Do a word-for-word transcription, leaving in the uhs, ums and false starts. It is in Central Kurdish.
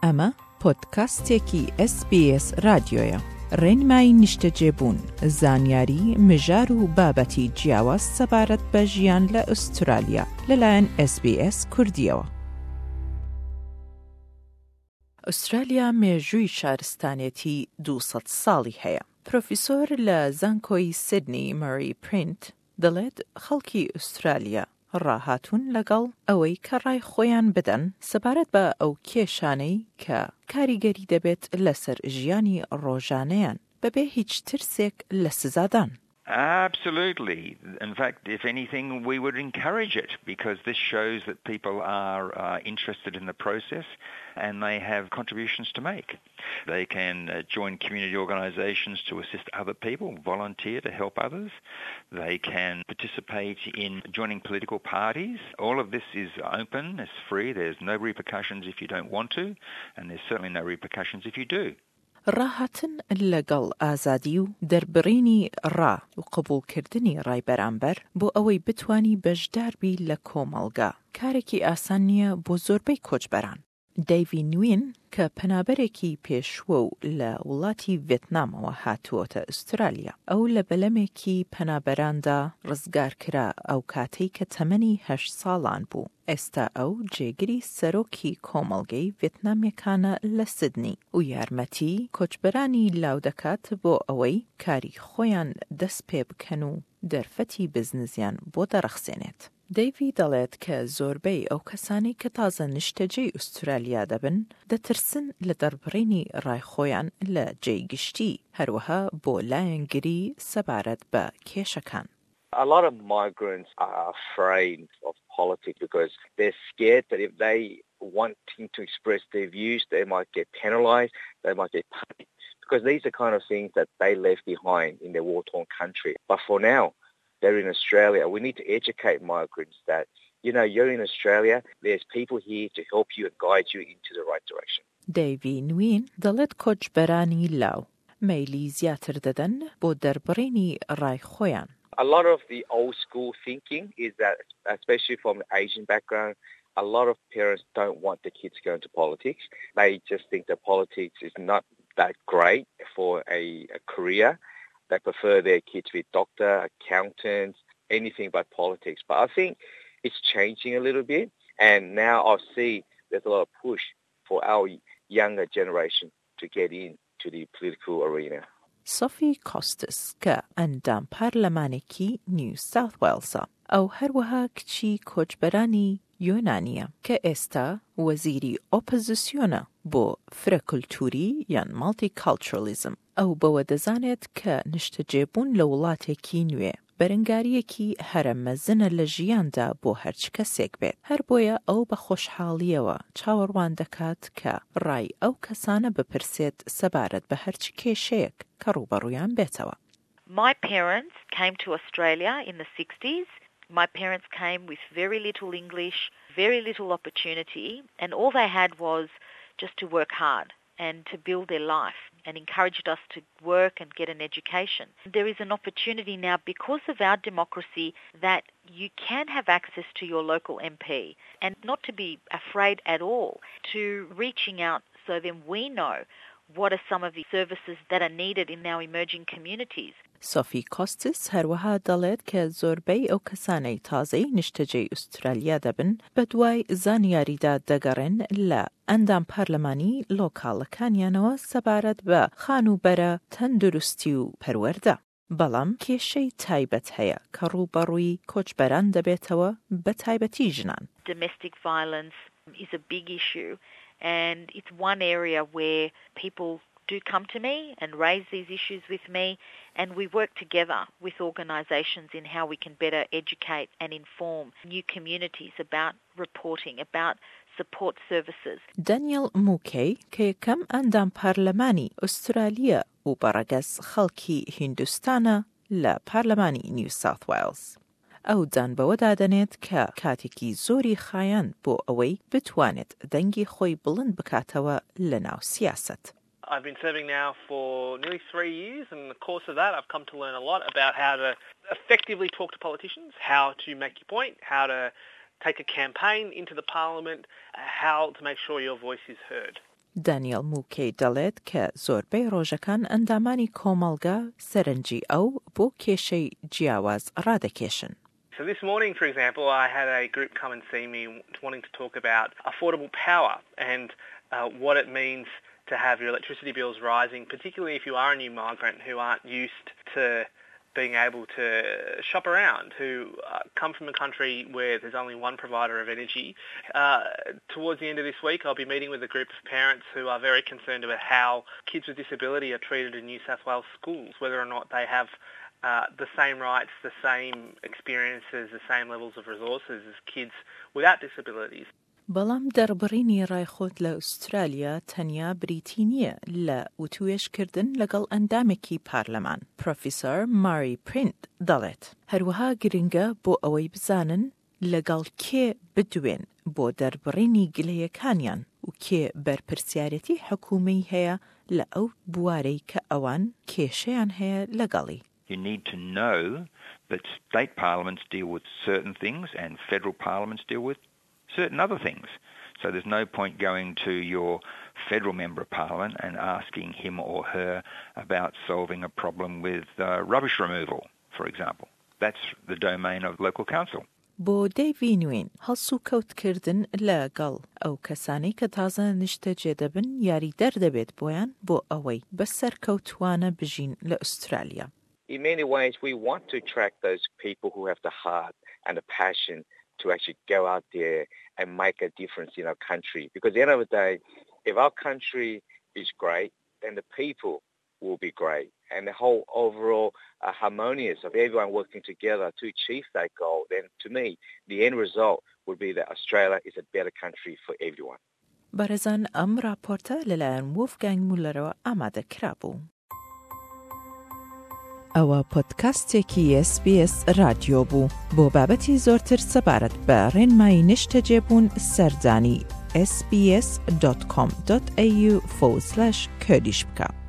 ئەمە پۆدکاستێکی ئەس بی ئەس رادیۆیە. ڕێنمایی نیشتەجێبوون، زانیاری، مژار و بابەتی جیاواز سەبارەت بە ژیان لە ئوسترالیا لەلایەن ئەس بی ئەس کوردیەوە. ئوسترالیا مێژووی شارستانێتی دووسەد ساڵی هەیە. پرۆفیسۆر لە زانکۆی سیدنی مەری پرینت دەڵێت خەڵکی ئوسترالیا ڕاهاتوون لەگەڵ ئەوەی کە ڕای خۆیان بدەن سەبارەت بە ئەو کێشانەی کە کاریگەری دەبێت لەسەر ژیانی ڕۆژانەیان بەبێ هیچ ترسێک لە سزادان. Absolutely. In fact, if anything, we would encourage it because this shows that people are uh, interested in the process and they have contributions to make. They can uh, join community organisations to assist other people, volunteer to help others. They can participate in joining political parties. All of this is open, it's free, there's no repercussions if you don't want to, and there's certainly no repercussions if you do. ڕاهاتن لەگەڵ ئازادی و دەربڕینی ڕا و قبوڵکردنی ڕای بەرامبەر بۆ ئەوەی بتوانی بەشداربی لە کۆمەڵگا کارێکی ئاسان نییە بۆ زۆربەی کۆچبەران. دەیڤی نوین کە پەنابەرێکی پێشوە و لە وڵاتی ڤێتنامەوە هاتووەتە ئوسترالیا، ئەو لە بەلەمێکی پەنابەراندا ڕزگار کرا ئەو کاتەی کە تەمەنی هەشت ساڵان بوو. ئێستا ئەو جێگری سەرۆکی کۆمەڵگەی ڤێتنامیەکانە لە سیدنی و یارمەتی کۆچبەرانی لاو دەکات بۆ ئەوەی کاری خۆیان دەست پێ بکەن و دەرفەتی بزنزیان بۆ دەرەخسێنێت. دەیڤی دەڵێت کە زۆربەی ئەو کەسانی کە تازە نیشتەجێی ئوسترالیا دەبن دەترسن لە دەربڕینی ڕایخۆیان لە جێی گشتی، هەروەها بۆ لایەنگری سەبارەت بە کێشەکان. A lot of migrants are afraid of politics because they're scared that if they wanting to express their views, they might get penalised, they might get punished, because these are kind of things that they left behind in their war-torn country. But for now, they're in Australia. We need to educate migrants that, you know, you're in Australia, there's people here to help you and guide you into the right direction. دەیڤی نوین دەڵێت کۆچبەرانی لاو مەیلی زیاتر دەدەن بۆ دەربڕینی ڕای خۆیان. A lot of the old school thinking is that, especially from the Asian background, a lot of parents don't want their kids to go into politics. They just think that politics is not that great for a, a career. They prefer their kids to be doctor, accountants, anything but politics. But I think it's changing a little bit, and now I see there's a lot of push for our younger generation to get into the political arena. سۆفی کۆستس کە ئەندام پارلەمانێکی نیو ساوت وێلزە، ئەو هەروەها کچی کۆچبەرانی یۆنانیە کە ئێستا وەزیری ئۆپۆزیسیۆنە بۆ فرەکولتوری یان مالتیکالچۆرەلیزم. ئەو بەوە دەزانێت کە نیشتەجێبوون لە وڵاتێکی نوێ بەرەنگاریەکی هەرە مەزنە لە ژیاندا بۆ هەرچ کەسێک بێت، هەر بۆیە ئەو بە خۆشحاڵیەوە چاوەڕوان دەکات کە ڕای ئەو کەسانە بپرسێت سەبارەت بە هەرچ کێشەیەک کە ڕوبەڕوویان بێتەوە. My parents came to Australia in the sixties. My parents came with very little English, very little opportunity, and all they had was just to work hard and to build their life, and encouraged us to work and get an education. There is an opportunity now because of our democracy that you can have access to your local M P and not to be afraid at all to reaching out so then we know what are some of the services that are needed in our emerging communities. سۆفی کۆستس هەروەها دەڵێت کە زۆربەی ئەو کەسانەی تازەی نیشتەجێی ئوسترالیا دەبن بە دوای زانیاریدا دەگەڕێن لە ئەندام پارلەمانی لۆکاڵەکانیانەوە سەبارەت بە خانوبەرە، تەندروستی و پەروەردە. بەڵام کێشەی تایبەت هەیە کە ڕوبەڕووی کۆچبەران دەبێتەوە بە تایبەتی ژنان. Domestic violence is a big issue, and it's one area where people do come to me and raise these issues with me, and we work together with organisations in how we can better educate and inform new communities about reporting, about support services. دانیل موکەی کە یەکەم ئەندام پارلەمانی ئوسترالیا و بەڕەگەز خەڵکی هیندوستانە لە پارلەمانی نیو ساوت وێلز. ئەو دان بەوە دادەنێت کە کاتێکی زۆری خایاند بۆ ئەوەی بتوانێت دەنگی خۆی بڵند بکاتەوە لە ناو سیاسەت. I've been serving now for nearly three years, and in the course of that I've come to learn a lot about how to effectively talk to politicians, how to make your point, how to take a campaign into the parliament, how to make sure your voice is heard. دانیێل موکەی دەڵێت کە زۆربەی ڕۆژەکان ئەندامانی کۆمەڵگە سەرنجی ئەو بۆ کێشەی جیاواز ڕادەکێشن. So this morning, for example, I had a group come and see me wanting to talk about affordable power and uh, what it means to have your electricity bills rising, particularly if you are a new migrant who aren't used to being able to shop around, who uh, come from a country where there's only one provider of energy. Uh, towards the end of this week, I'll be meeting with a group of parents who are very concerned about how kids with disability are treated in New South Wales schools, whether or not they have uh, the same rights, the same experiences, the same levels of resources as kids without disabilities. بەڵام دەربڕینی ڕایخۆت لە ئوسترالیا تەنیا بریتی نییە لە وتوێشکردن لەگەڵ ئەندامێکی پارلەمان. پرۆفیسۆر ماری پرینت دەڵێت هەروەها گرنگە بۆ ئەوەی بزانن لەگەڵ کێ بدوێن بۆ دەربڕینی گلەیەکانیان و کێ بەرپرسیارەتی حکوومەی هەیە لە ئەو بوارەی کە ئەوان کێشەیان هەیە لەگەڵی. You need to know that state parliaments deal with certain things and federal parliaments deal with certain other things. So there's no point going to your federal member of parliament and asking him or her about solving a problem with uh, rubbish removal, for example. That's the domain of local council. بۆ دەیڤی نوێن هەڵسو کەوتکردن لەگەڵ ئەو کەسانەی کە تازە نیشتە جێدەبن یاری دەردەبێت بۆیان بۆ ئەوەی بەسەر کەوتوانە بژین لە ئوسترالیا. In many ways, we want to attract those people who have the heart and the passion to actually go out there and make a difference in our country. Because at the end of the day, if our country is great, then the people will be great. And the whole overall uh, harmonious of everyone working together to achieve that goal, then to me, the end result would be that Australia is a better country for everyone. بەرەزان ئەم راپۆرتە لەلایەن وولفگانگ مولەرەوە ئامادە کرابوو. ئەوە پۆدکاستێکی اس بی اس رادیۆ بوو. بۆ بابەتی زۆرتر سەبارەت بە ڕێنمایی نیشتەجێبوون سەردانی اس بی اس دات کۆم دات ئێ یو فۆرسڵەش کوردیش بکە.